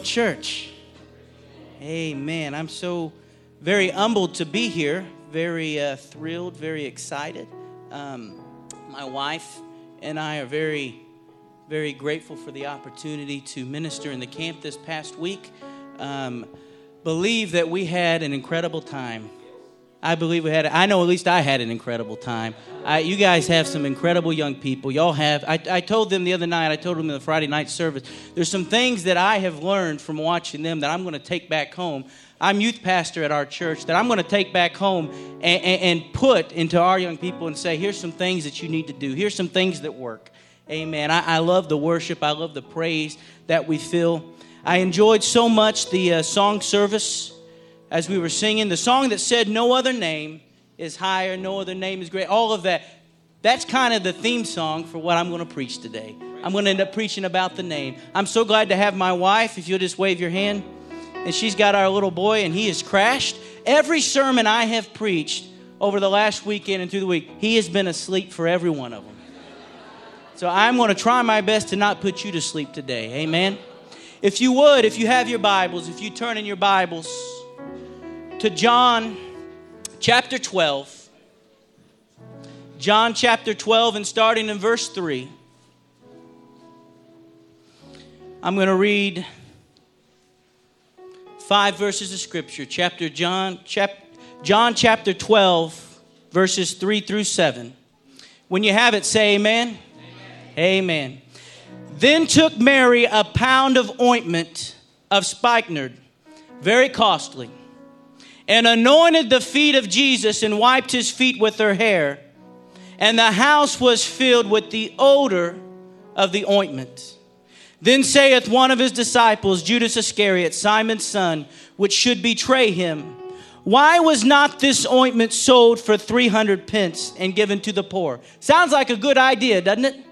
church. Amen. I'm so very humbled to be here, very thrilled, very excited. My wife and I are very, very grateful for the opportunity to minister in the camp this past week. Believe that we had an incredible time. I believe we had, I know at least I had an incredible time. You guys have some incredible young people. Y'all have, I told them the other night, I told them in the Friday night service, there's some things that I have learned from watching them that I'm going to take back home. I'm youth pastor at our church that I'm going to take back home and put into our young people and say, here's some things that you need to do. Here's some things that work. Amen. I love the worship. I love the praise that we feel. I enjoyed so much the song service. As we were singing, the song that said, no other name is higher, no other name is great, all of that, that's kind of the theme song for what I'm going to preach today. I'm going to end up preaching about the name. I'm so glad to have my wife, if you'll just wave your hand. And she's got our little boy, and he has crashed. Every sermon I have preached over the last weekend and through the week, he has been asleep for every one of them. So I'm going to try my best to not put you to sleep today. Amen? If you would, if you have your Bibles, if you turn in your Bibles to John chapter 12. John chapter 12 and starting in verse 3. I'm going to read 5 verses of Scripture. John chapter 12, verses 3 through 7. When you have it, say amen. Amen. Then took Mary a pound of ointment of spikenard, very costly, and anointed the feet of Jesus and wiped his feet with her hair. And the house was filled with the odor of the ointment. Then saith one of his disciples, Judas Iscariot, Simon's son, which should betray him, why was not this ointment sold for 300 pence and given to the poor? Sounds like a good idea, doesn't it?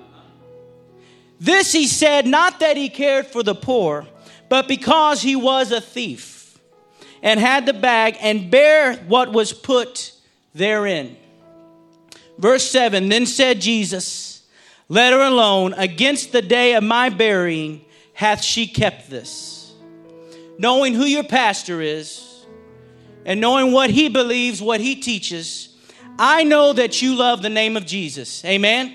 This he said, not that he cared for the poor, but because he was a thief, and had the bag, and bare what was put therein. Verse 7, then said Jesus, let her alone. Against the day of my burying hath she kept this. Knowing who your pastor is, and knowing what he believes, what he teaches, I know that you love the name of Jesus. Amen?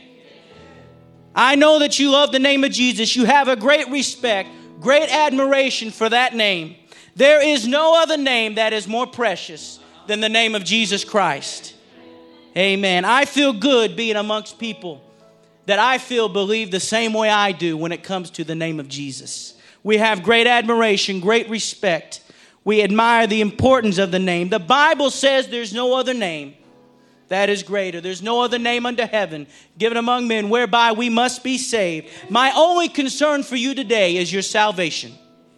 I know that you love the name of Jesus. You have a great respect, great admiration for that name. There is no other name that is more precious than the name of Jesus Christ. Amen. I feel good being amongst people that I feel believe the same way I do when it comes to the name of Jesus. We have great admiration, great respect. We admire the importance of the name. The Bible says there's no other name that is greater. There's no other name under heaven given among men whereby we must be saved. My only concern for you today is your salvation.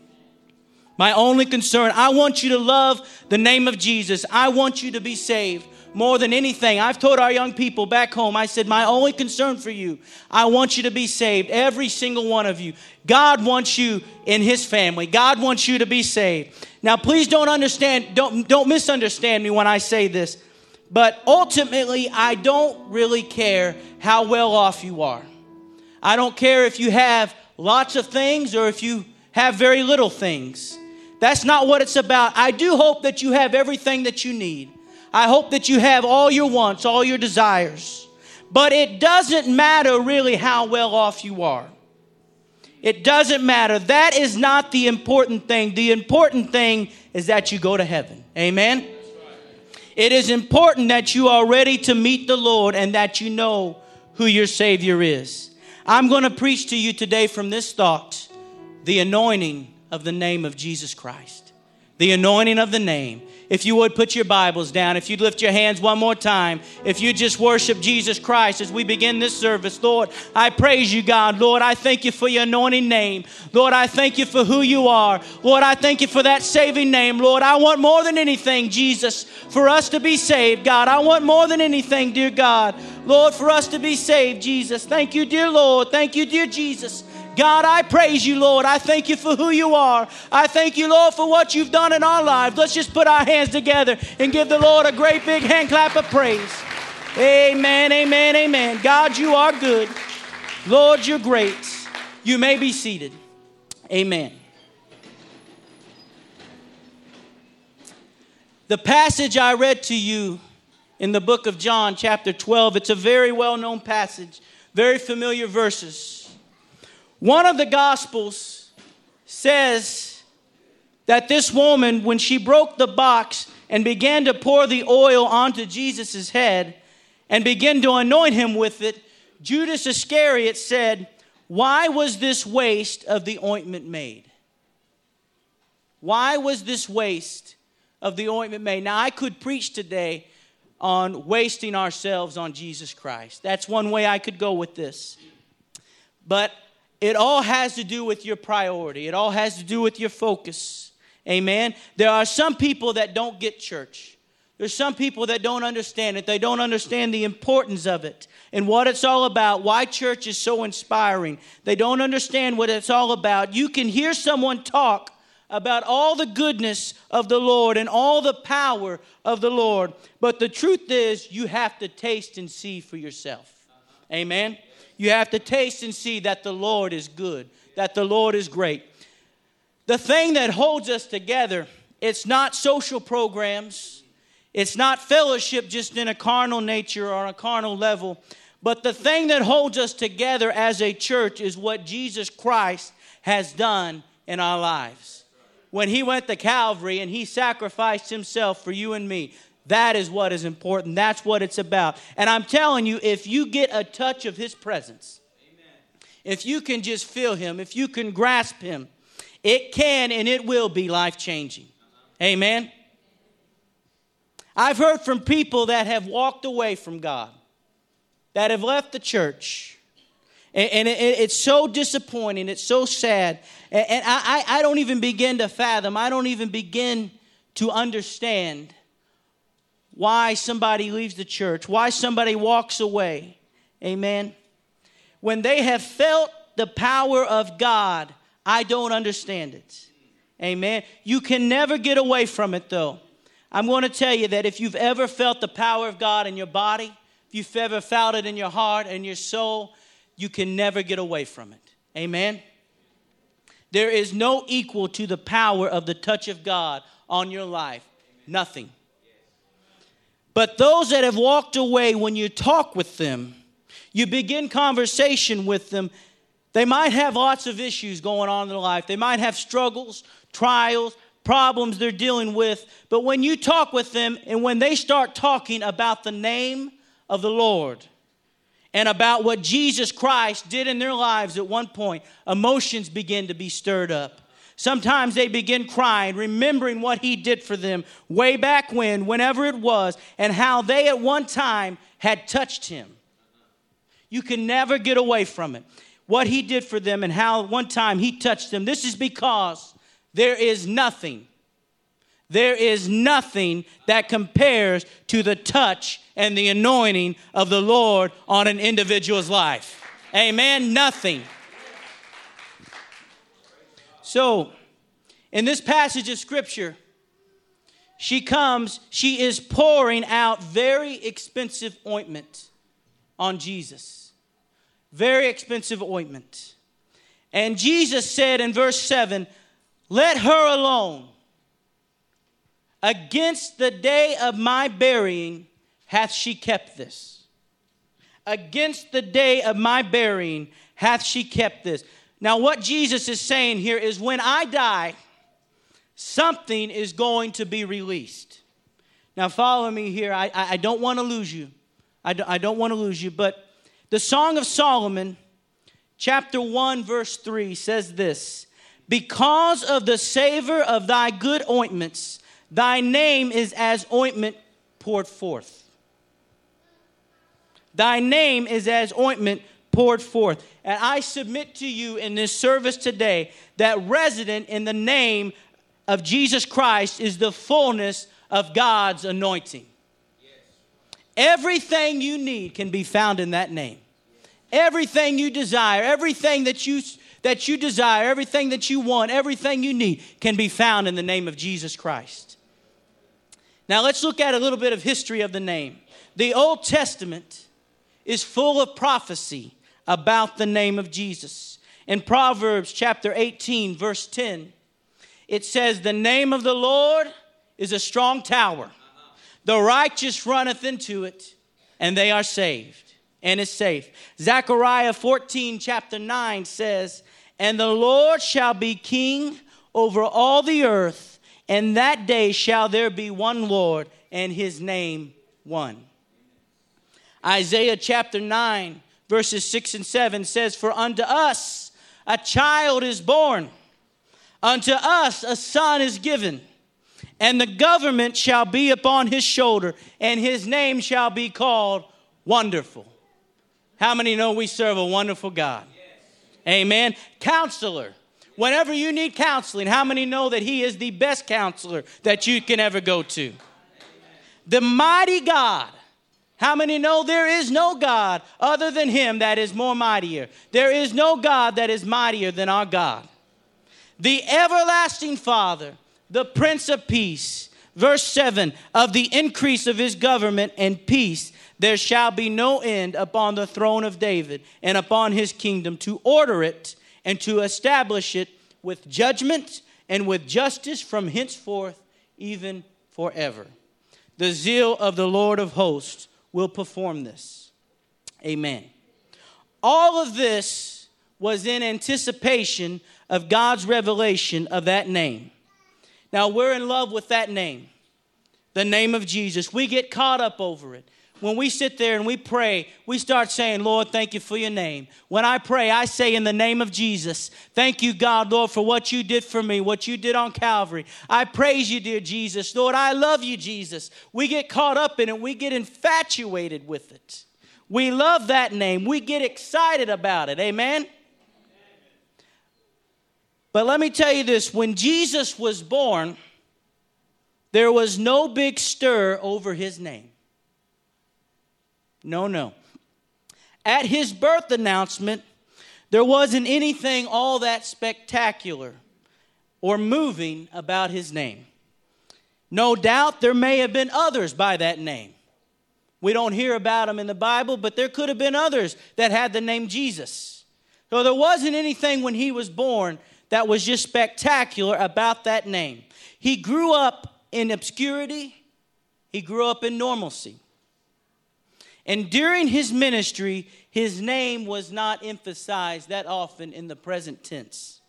My only concern, I want you to love the name of Jesus. I want you to be saved more than anything. I've told our young people back home, I said, my only concern for you, I want you to be saved, every single one of you. God wants you in his family. God wants you to be saved. Now, please don't misunderstand me when I say this, but ultimately, I don't really care how well off you are. I don't care if you have lots of things or if you have very little things. That's not what it's about. I do hope that you have everything that you need. I hope that you have all your wants, all your desires. But it doesn't matter really how well off you are. It doesn't matter. That is not the important thing. The important thing is that you go to heaven. Amen? It is important that you are ready to meet the Lord and that you know who your Savior is. I'm going to preach to you today from this thought, the anointing of the name of Jesus Christ. The anointing of the name. If you would put your Bibles down, if you'd lift your hands one more time, if you just worship Jesus Christ as we begin this service. Lord, I praise you, God. Lord, I thank you for your anointing name. Lord, I thank you for who you are. Lord, I thank you for that saving name. Lord, I want more than anything, Jesus, for us to be saved, God. I want more than anything, dear God. Lord, for us to be saved, Jesus. Thank you, dear Lord. Thank you, dear Jesus. God, I praise you, Lord. I thank you for who you are. I thank you, Lord, for what you've done in our lives. Let's just put our hands together and give the Lord a great big hand clap of praise. Amen, amen, amen. God, you are good. Lord, you're great. You may be seated. Amen. The passage I read to you in the book of John, chapter 12, it's a very well-known passage, very familiar verses. One of the Gospels says that this woman, when she broke the box and began to pour the oil onto Jesus' head and began to anoint him with it, Judas Iscariot said, "Why was this waste of the ointment made?" Why was this waste of the ointment made? Now, I could preach today on wasting ourselves on Jesus Christ. That's one way I could go with this. But it all has to do with your priority. It all has to do with your focus. Amen. There are some people that don't get church. There's some people that don't understand it. They don't understand the importance of it and what it's all about, why church is so inspiring. They don't understand what it's all about. You can hear someone talk about all the goodness of the Lord and all the power of the Lord. But the truth is, you have to taste and see for yourself. Amen? You have to taste and see that the Lord is good, that the Lord is great. The thing that holds us together, it's not social programs. It's not fellowship just in a carnal nature or on a carnal level. But the thing that holds us together as a church is what Jesus Christ has done in our lives. When he went to Calvary and he sacrificed himself for you and me, that is what is important. That's what it's about. And I'm telling you, if you get a touch of his presence, if you can just feel him, if you can grasp him, it can and it will be life-changing. Amen? I've heard from people that have walked away from God, that have left the church. And it's so disappointing. It's so sad. And I don't even begin to fathom. I don't even begin to understand why somebody leaves the church, why somebody walks away. Amen. When they have felt the power of God, I don't understand it. Amen. You can never get away from it, though. I'm going to tell you that if you've ever felt the power of God in your body, if you've ever felt it in your heart and your soul, you can never get away from it. Amen? There is no equal to the power of the touch of God on your life. Nothing. But those that have walked away, when you talk with them, you begin conversation with them, they might have lots of issues going on in their life. They might have struggles, trials, problems they're dealing with. But when you talk with them and when they start talking about the name of the Lord, and about what Jesus Christ did in their lives at one point, emotions begin to be stirred up. Sometimes they begin crying, remembering what he did for them way back when, whenever it was, and how they at one time had touched him. You can never get away from it. What he did for them and how at one time he touched them. This is because there is nothing that compares to the touch and the anointing of the Lord on an individual's life. Amen? Nothing. So, in this passage of Scripture, she is pouring out very expensive ointment on Jesus. Very expensive ointment. And Jesus said in verse 7, "Let her alone. Against the day of my burying hath she kept this." Against the day of my burying hath she kept this. Now what Jesus is saying here is when I die, something is going to be released. Now follow me here. I don't want to lose you. I don't want to lose you. But the Song of Solomon, chapter 1, verse 3 says this: "Because of the savor of thy good ointments, thy name is as ointment poured forth." Thy name is as ointment poured forth. And I submit to you in this service today that resident in the name of Jesus Christ is the fullness of God's anointing. Yes. Everything you need can be found in that name. Everything you desire, everything that you desire, everything that you want, everything you need can be found in the name of Jesus Christ. Now let's look at a little bit of history of the name. The Old Testament is full of prophecy about the name of Jesus. In Proverbs chapter 18, verse 10, it says, "The name of the Lord is a strong tower. The righteous runneth into it, and they are saved, and is safe. Zechariah 14, chapter 9 says, and the Lord shall be king over all the earth, and that day shall there be one Lord, and his name one. Isaiah chapter 9, verses 6 and 7 says, for unto us a child is born, unto us a son is given, and the government shall be upon his shoulder, and his name shall be called Wonderful. How many know we serve a wonderful God? Yes. Amen. Counselor. Whenever you need counseling, how many know that he is the best counselor that you can ever go to? Amen. The mighty God. How many know there is no God other than him that is more mightier? There is no God that is mightier than our God. The everlasting Father, the Prince of Peace. Verse 7, of the increase of his government and peace, there shall be no end upon the throne of David and upon his kingdom, to order it and to establish it with judgment and with justice from henceforth, even forever. The zeal of the Lord of hosts will perform this. Amen. All of this was in anticipation of God's revelation of that name. Now, we're in love with that name, the name of Jesus. We get caught up over it. When we sit there and we pray, we start saying, Lord, thank you for your name. When I pray, I say in the name of Jesus, thank you, God, Lord, for what you did for me, what you did on Calvary. I praise you, dear Jesus. Lord, I love you, Jesus. We get caught up in it. We get infatuated with it. We love that name. We get excited about it. Amen? But let me tell you this. When Jesus was born, there was no big stir over his name. No. At his birth announcement, there wasn't anything all that spectacular or moving about his name. No doubt there may have been others by that name. We don't hear about them in the Bible, but there could have been others that had the name Jesus. So there wasn't anything when he was born that was just spectacular about that name. He grew up in obscurity. He grew up in normalcy. And during his ministry, his name was not emphasized that often in the present tense.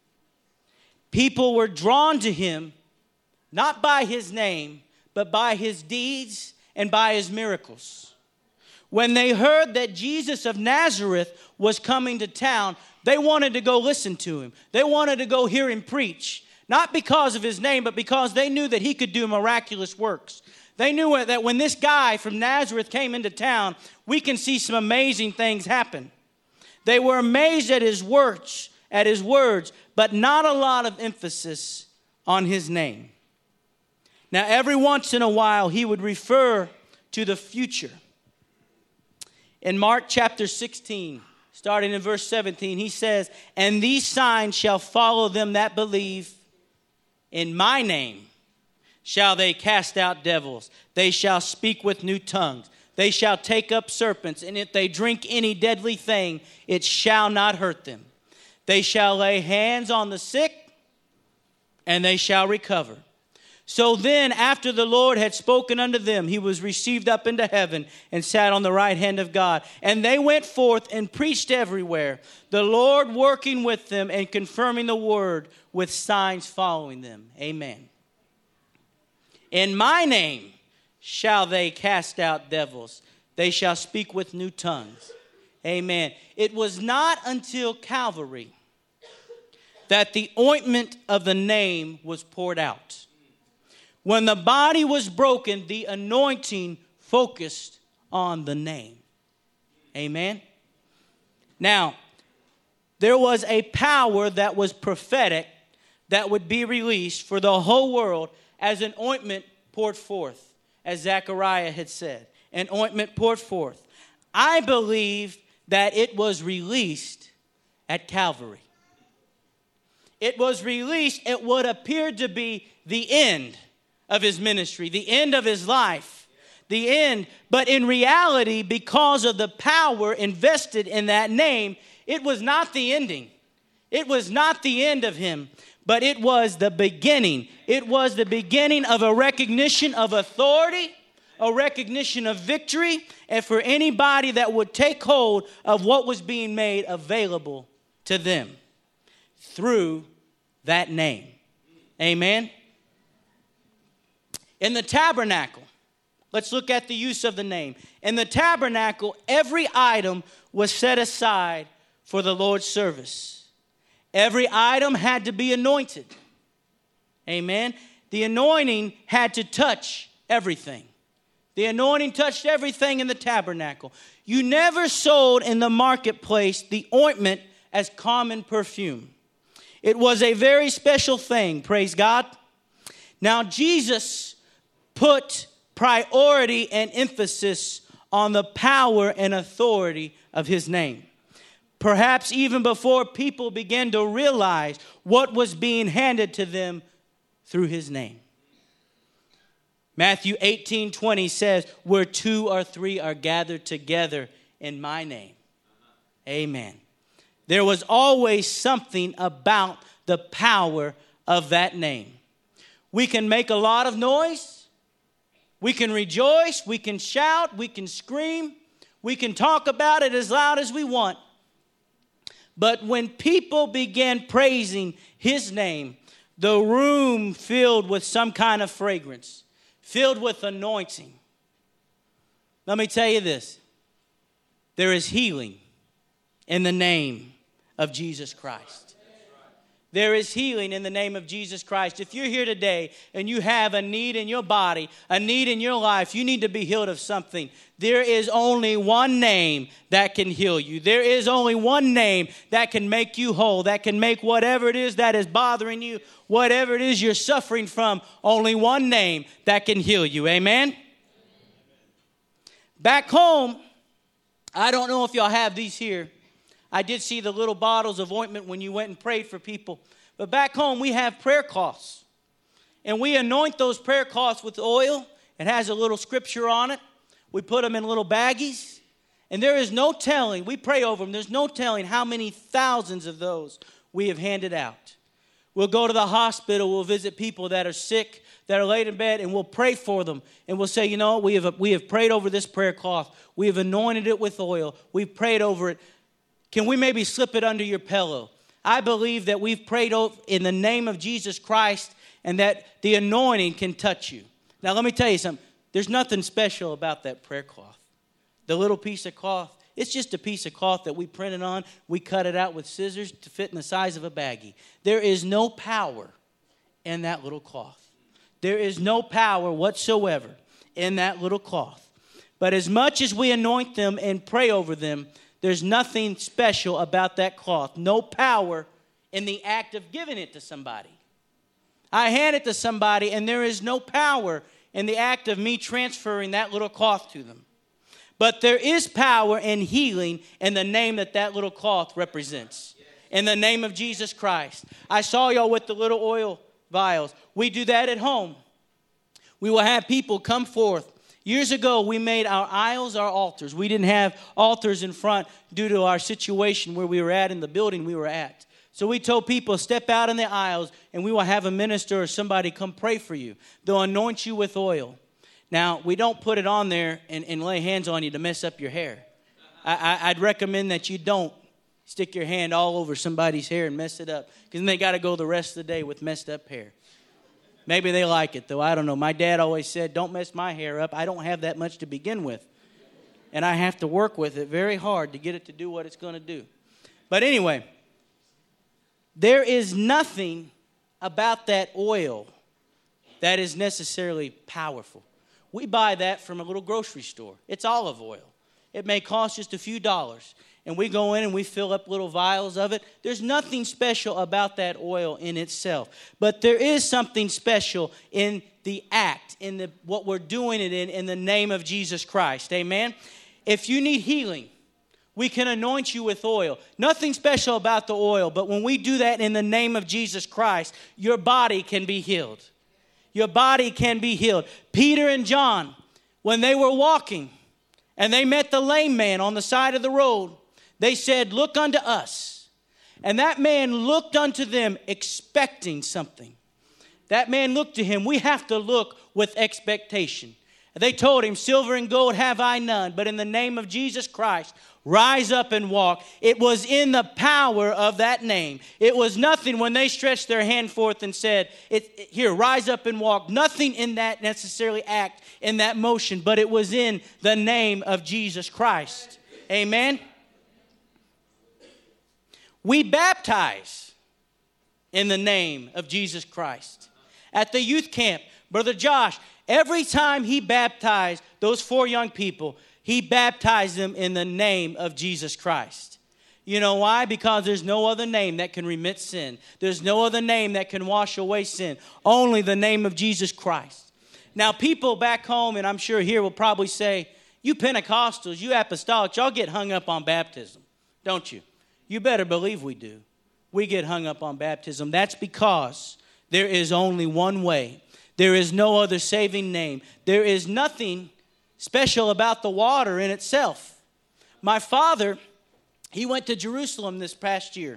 People were drawn to him, not by his name, but by his deeds and by his miracles. When they heard that Jesus of Nazareth was coming to town, they wanted to go listen to him. They wanted to go hear him preach, not because of his name, but because they knew that he could do miraculous works. They knew that when this guy from Nazareth came into town, we can see some amazing things happen. They were amazed at his words, but not a lot of emphasis on his name. Now, every once in a while, he would refer to the future. In Mark chapter 16, starting in verse 17, he says, and these signs shall follow them that believe. In my name shall they cast out devils. They shall speak with new tongues. They shall take up serpents. And if they drink any deadly thing, it shall not hurt them. They shall lay hands on the sick, and they shall recover. So then, after the Lord had spoken unto them, he was received up into heaven and sat on the right hand of God. And they went forth and preached everywhere, the Lord working with them and confirming the word with signs following them. Amen. In my name shall they cast out devils. They shall speak with new tongues. Amen. It was not until Calvary that the ointment of the name was poured out. When the body was broken, the anointing focused on the name. Amen. Now, there was a power that was prophetic that would be released for the whole world as an ointment poured forth, as Zechariah had said. An ointment poured forth. I believe that it was released at Calvary. It was released at what appeared to be the end of his ministry, the end of his life, the end. But in reality, because of the power invested in that name, it was not the ending. It was not the end of him. but it was the beginning. It was the beginning of a recognition of authority, a recognition of victory, and for anybody that would take hold of what was being made available to them through that name. Amen. In the tabernacle, let's look at the use of the name. In the tabernacle, every item was set aside for the Lord's service. Every item had to be anointed. Amen. The anointing had to touch everything. The anointing touched everything in the tabernacle. You never sold in the marketplace the ointment as common perfume. It was a very special thing, praise God. Now, Jesus put priority and emphasis on the power and authority of his name. Perhaps even before people began to realize what was being handed to them through his name. Matthew 18:20 says, where 2 or 3 are gathered together in my name. Amen. There was always something about the power of that name. We can make a lot of noise. We can rejoice. We can shout. We can scream. We can talk about it as loud as we want. But when people began praising his name, the room filled with some kind of fragrance, filled with anointing. Let me tell you this. There is healing in the name of Jesus Christ. There is healing in the name of Jesus Christ. If you're here today and you have a need in your body, a need in your life, you need to be healed of something. There is only one name that can heal you. There is only one name that can make you whole, that can make whatever it is that is bothering you, whatever it is you're suffering from, only one name that can heal you. Amen? Back home, I don't know if y'all have these here. I did see the little bottles of ointment when you went and prayed for people. But back home, we have prayer cloths. And we anoint those prayer cloths with oil. It has a little scripture on it. We put them in little baggies. And there is no telling, we pray over them, there's no telling how many thousands of those we have handed out. We'll go to the hospital, we'll visit people that are sick, that are laid in bed, and we'll pray for them. And we'll say, you know, we have prayed over this prayer cloth. We have anointed it with oil. We've prayed over it. Can we maybe slip it under your pillow? I believe that we've prayed in the name of Jesus Christ and that the anointing can touch you. Now, let me tell you something. There's nothing special about that prayer cloth. The little piece of cloth, it's just a piece of cloth that we printed on. We cut it out with scissors to fit in the size of a baggie. There is no power in that little cloth. There is no power whatsoever in that little cloth. But as much as we anoint them and pray over them, there's nothing special about that cloth. No power in the act of giving it to somebody. I hand it to somebody and there is no power in the act of me transferring that little cloth to them. But there is power in healing in the name that little cloth represents. In the name of Jesus Christ. I saw y'all with the little oil vials. We do that at home. We will have people come forth. Years ago, we made our aisles our altars. We didn't have altars in front due to our situation where we were at in the building we were at. So we told people, step out in the aisles and we will have a minister or somebody come pray for you. They'll anoint you with oil. Now, we don't put it on there and lay hands on you to mess up your hair. I'd recommend that you don't stick your hand all over somebody's hair and mess it up, because then they got to go the rest of the day with messed up hair. Maybe they like it, though. I don't know. My dad always said, don't mess my hair up. I don't have that much to begin with. And I have to work with it very hard to get it to do what it's going to do. But anyway, there is nothing about that oil that is necessarily powerful. We buy that from a little grocery store. It's olive oil. It may cost just a few dollars. And we go in and we fill up little vials of it. There's nothing special about that oil in itself. But there is something special in the act, in what we're doing it in the name of Jesus Christ. Amen? If you need healing, we can anoint you with oil. Nothing special about the oil, but when we do that in the name of Jesus Christ, your body can be healed. Your body can be healed. Peter and John, when they were walking and they met the lame man on the side of the road, they said, look unto us. And that man looked unto them expecting something. That man looked to him. We have to look with expectation. They told him, silver and gold have I none, but in the name of Jesus Christ, rise up and walk. It was in the power of that name. It was nothing when they stretched their hand forth and said, here, rise up and walk. Nothing in that necessarily act, in that motion, but it was in the name of Jesus Christ. Amen. We baptize in the name of Jesus Christ. At the youth camp, Brother Josh, every time he baptized those 4 young people, he baptized them in the name of Jesus Christ. You know why? Because there's no other name that can remit sin. There's no other name that can wash away sin. Only the name of Jesus Christ. Now, people back home, and I'm sure here, will probably say, you Pentecostals, you apostolics, y'all get hung up on baptism, don't you? You better believe we do. We get hung up on baptism. That's because there is only one way. There is no other saving name. There is nothing special about the water in itself. My father, he went to Jerusalem this past year.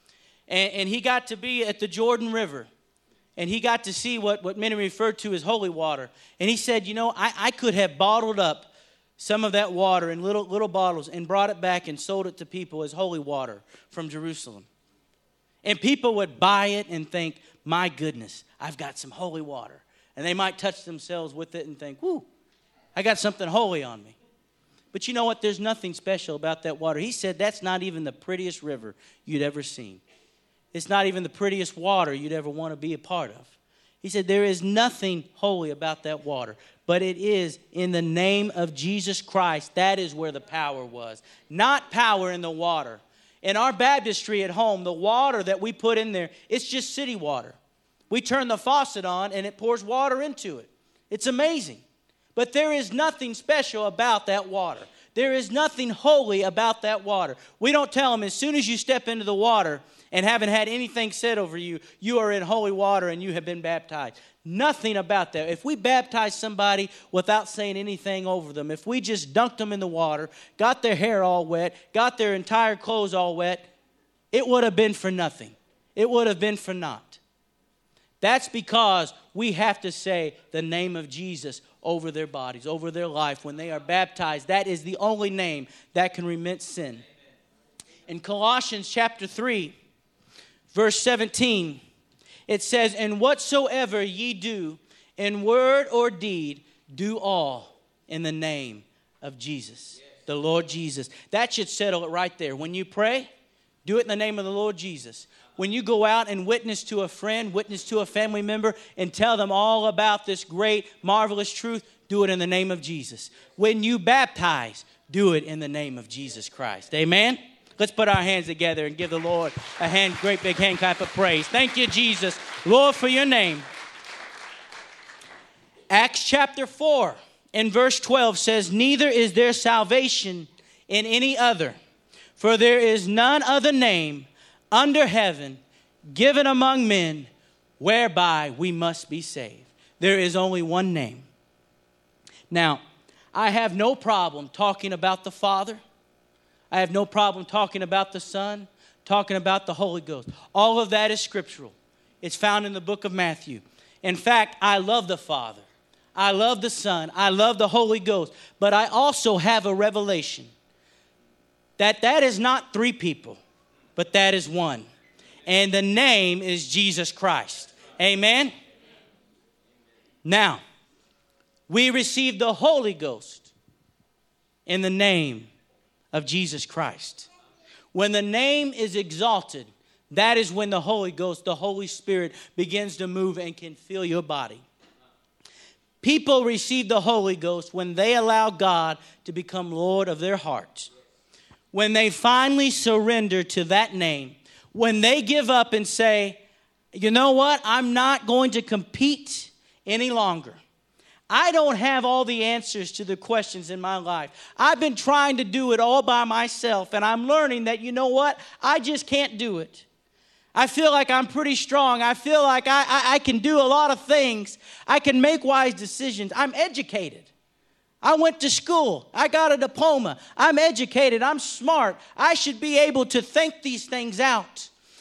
And he got to be at the Jordan River. And he got to see what many refer to as holy water. And he said, you know, I could have bottled up some of that water in little bottles and brought it back and sold it to people as holy water from Jerusalem. And people would buy it and think, my goodness, I've got some holy water. And they might touch themselves with it and think, whoo, I got something holy on me. But you know what? There's nothing special about that water. He said that's not even the prettiest river you'd ever seen. It's not even the prettiest water you'd ever want to be a part of. He said there is nothing holy about that water. But it is in the name of Jesus Christ. That is where the power was. Not power in the water. In our baptistry at home, the water that we put in there, it's just city water. We turn the faucet on and it pours water into it. It's amazing. But there is nothing special about that water. There is nothing holy about that water. We don't tell them as soon as you step into the water and haven't had anything said over you, you are in holy water and you have been baptized. Nothing about that. If we baptize somebody without saying anything over them, if we just dunked them in the water, got their hair all wet, got their entire clothes all wet, it would have been for nothing. It would have been for naught. That's because we have to say the name of Jesus over their bodies, over their life. When they are baptized, that is the only name that can remit sin. In Colossians chapter 3, verse 17, it says, and whatsoever ye do in word or deed, do all in the name of Jesus, the Lord Jesus. That should settle it right there. When you pray, do it in the name of the Lord Jesus. When you go out and witness to a friend, witness to a family member, and tell them all about this great, marvelous truth, do it in the name of Jesus. When you baptize, do it in the name of Jesus Christ. Amen? Let's put our hands together and give the Lord a great big hand clap of praise. Thank you, Jesus, Lord, for your name. Acts chapter 4 and verse 12 says, neither is there salvation in any other, for there is none other name under heaven given among men whereby we must be saved. There is only one name. Now, I have no problem talking about the Father. I have no problem talking about the Son, talking about the Holy Ghost. All of that is scriptural. It's found in the book of Matthew. In fact, I love the Father. I love the Son. I love the Holy Ghost. But I also have a revelation that is not 3 people, but that is one. And the name is Jesus Christ. Amen? Now, we receive the Holy Ghost in the name of Jesus Christ. When the name is exalted, that is when the Holy Ghost, the Holy Spirit, begins to move and can fill your body. People receive the Holy Ghost when they allow God to become Lord of their hearts. When they finally surrender to that name. When they give up and say, you know what? I'm not going to compete any longer. I don't have all the answers to the questions in my life. I've been trying to do it all by myself, and I'm learning that, you know what? I just can't do it. I feel like I'm pretty strong. I feel like I can do a lot of things. I can make wise decisions. I'm educated. I went to school. I got a diploma. I'm educated. I'm smart. I should be able to think these things out.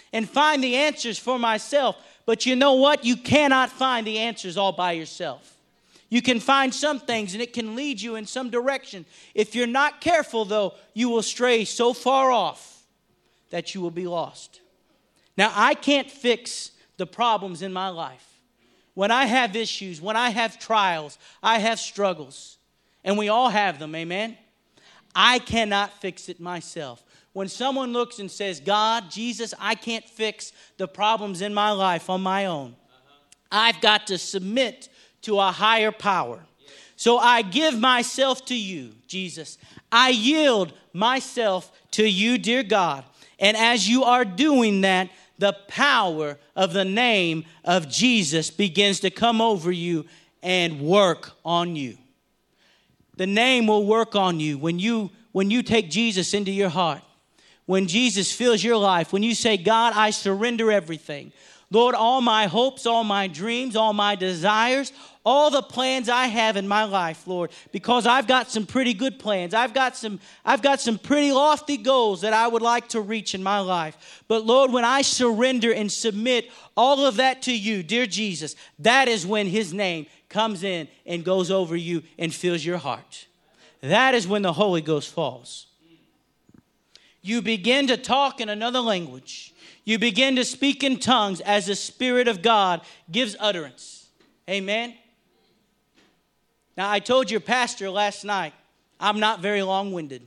and find the answers for myself. But you know what? You cannot find the answers all by yourself. You can find some things and it can lead you in some direction. If you're not careful, though, you will stray so far off that you will be lost. Now, I can't fix the problems in my life. When I have issues, when I have trials, I have struggles, and we all have them, amen? I cannot fix it myself. When someone looks and says, God, Jesus, I can't fix the problems in my life on my own. I've got to submit to a higher power. So I give myself to you, Jesus. I yield myself to you, dear God. And as you are doing that, the power of the name of Jesus begins to come over you and work on you. The name will work on you when you take Jesus into your heart. When Jesus fills your life, when you say, God, I surrender everything. Lord, all my hopes, all my dreams, all my desires, all the plans I have in my life, Lord, because I've got some pretty good plans. I've got some pretty lofty goals that I would like to reach in my life. But Lord, when I surrender and submit all of that to you, dear Jesus, that is when his name comes in and goes over you and fills your heart. That is when the Holy Ghost falls. You begin to talk in another language. You begin to speak in tongues as the Spirit of God gives utterance. Amen. Now, I told your pastor last night, I'm not very long-winded.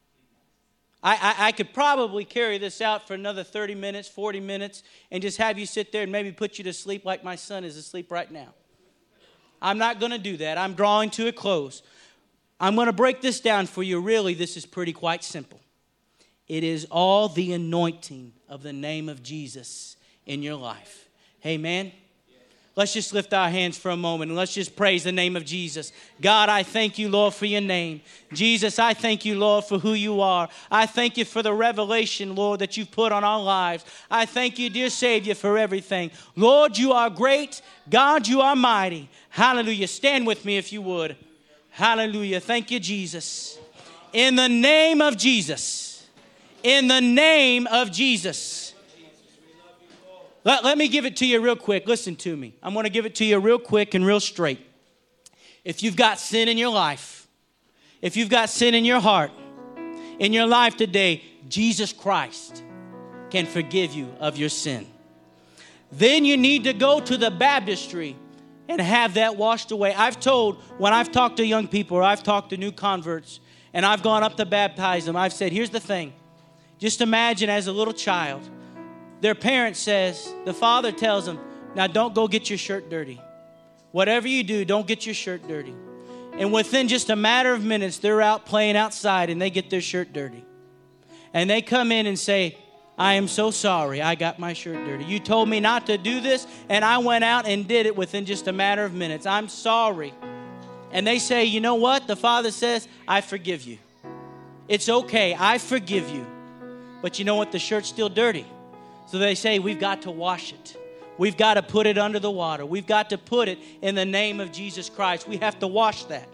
I could probably carry this out for another 30 minutes, 40 minutes, and just have you sit there and maybe put you to sleep like my son is asleep right now. I'm not going to do that. I'm drawing to a close. I'm going to break this down for you. Really, this is pretty quite simple. It is all the anointing of the name of Jesus in your life. Amen. Let's just lift our hands for a moment and let's just praise the name of Jesus. God, I thank you, Lord, for your name. Jesus, I thank you, Lord, for who you are. I thank you for the revelation, Lord, that you've put on our lives. I thank you, dear Savior, for everything. Lord, you are great. God, you are mighty. Hallelujah. Stand with me if you would. Hallelujah. Thank you, Jesus. In the name of Jesus. In the name of Jesus. Let me give it to you real quick. Listen to me. I'm going to give it to you real quick and real straight. If you've got sin in your life, if you've got sin in your heart, in your life today, Jesus Christ can forgive you of your sin. Then you need to go to the baptistry and have that washed away. When I've talked to young people or I've talked to new converts and I've gone up to baptize them, I've said, here's the thing. Just imagine as a little child, their parent says, the father tells them, now don't go get your shirt dirty. Whatever you do, don't get your shirt dirty. And within just a matter of minutes, they're out playing outside and they get their shirt dirty. And they come in and say, I am so sorry I got my shirt dirty. You told me not to do this, and I went out and did it within just a matter of minutes. I'm sorry. And they say, you know what? The father says, I forgive you. It's okay. I forgive you. But you know what? The shirt's still dirty. So they say, we've got to wash it. We've got to put it under the water. We've got to put it in the name of Jesus Christ. We have to wash that.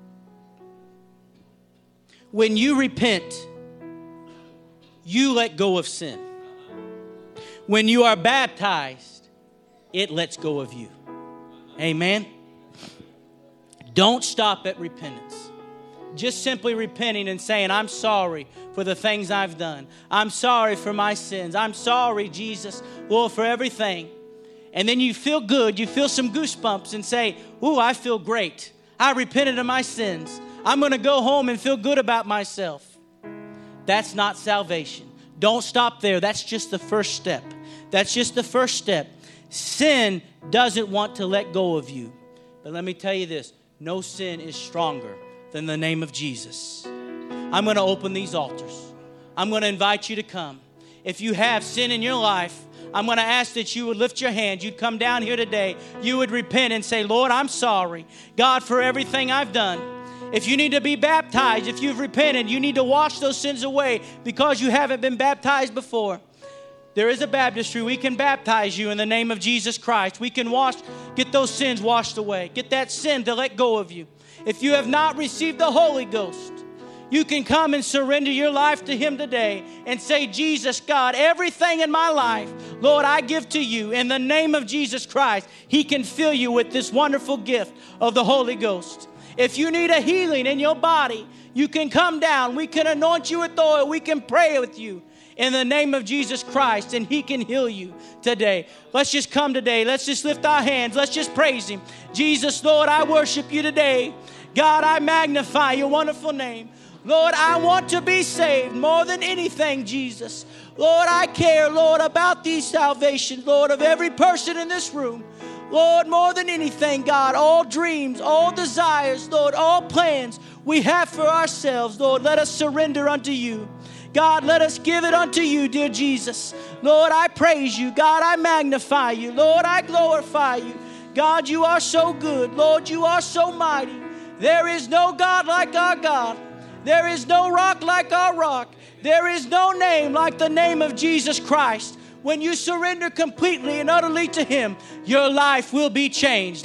When you repent, you let go of sin. When you are baptized, it lets go of you. Amen? Don't stop at repentance. Just simply repenting and saying, I'm sorry for the things I've done. I'm sorry for my sins. I'm sorry, Jesus, Lord, for everything. And then you feel good. You feel some goosebumps and say, ooh, I feel great. I repented of my sins. I'm going to go home and feel good about myself. That's not salvation. Don't stop there. That's just the first step. That's just the first step. Sin doesn't want to let go of you. But let me tell you this. No sin is stronger than the name of Jesus. I'm going to open these altars. I'm going to invite you to come. If you have sin in your life, I'm going to ask that you would lift your hand. You'd come down here today. You would repent and say, Lord, I'm sorry, God, for everything I've done. If you need to be baptized, if you've repented, you need to wash those sins away because you haven't been baptized before. There is a baptistry. We can baptize you in the name of Jesus Christ. We can get those sins washed away. Get that sin to let go of you. If you have not received the Holy Ghost, You can come and surrender your life to Him today and say, Jesus, God, everything in my life, Lord, I give to you. In the name of Jesus Christ, He can fill you with this wonderful gift of the Holy Ghost. If you need a healing in your body, you can come down. We can anoint you with oil. We can pray with you in the name of Jesus Christ, and He can heal you today. Let's just come today. Let's just lift our hands. Let's just praise Him. Jesus, Lord, I worship you today. God, I magnify your wonderful name. Lord, I want to be saved more than anything, Jesus. Lord, I care, Lord, about these salvations, Lord, of every person in this room. Lord, more than anything, God, all dreams, all desires, Lord, all plans we have for ourselves, Lord, let us surrender unto you. God, let us give it unto you, dear Jesus. Lord, I praise you. God, I magnify you. Lord, I glorify you. God, you are so good. Lord, you are so mighty. There is no God like our God. There is no rock like our rock. There is no name like the name of Jesus Christ. When you surrender completely and utterly to Him, your life will be changed.